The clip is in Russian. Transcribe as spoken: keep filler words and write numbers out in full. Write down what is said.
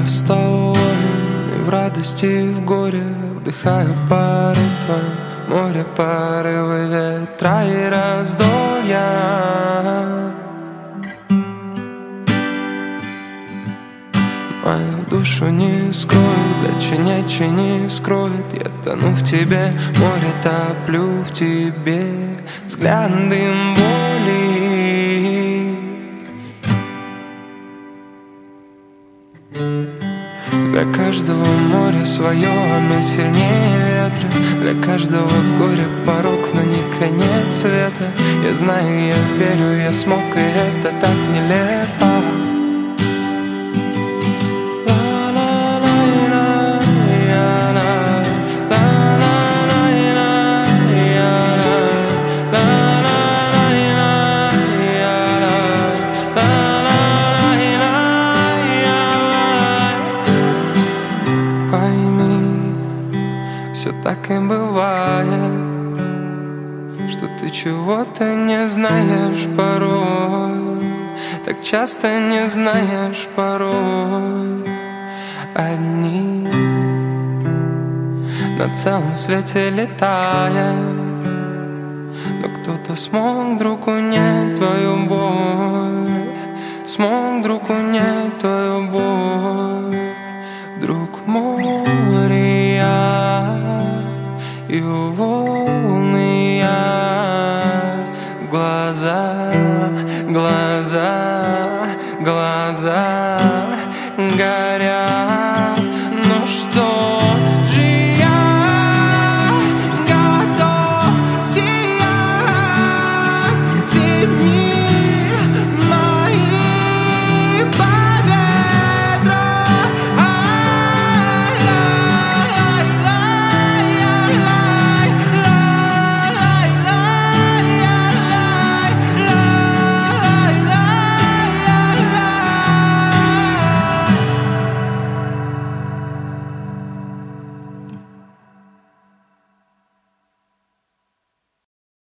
стал воин, и в радости, и в горе вдыхаю пары твои. Море, порывы ветра и раздолья. Мою душу не скроет, плечи нечи не вскроет. Я тону в тебе, море топлю в тебе. Взгляд дым боли. Для каждого моря свое, оно сильнее ветра. Для каждого горя порог, но не конец света. Я знаю, я верю, я смог, и это так нелепо. Все так и бывает, что ты чего-то не знаешь порой. Так часто не знаешь порой. Одни на целом свете летая, но кто-то смог вдруг унять твою боль. Смог вдруг унять твою боль. Вдруг море я и волны я, глаза, глаза.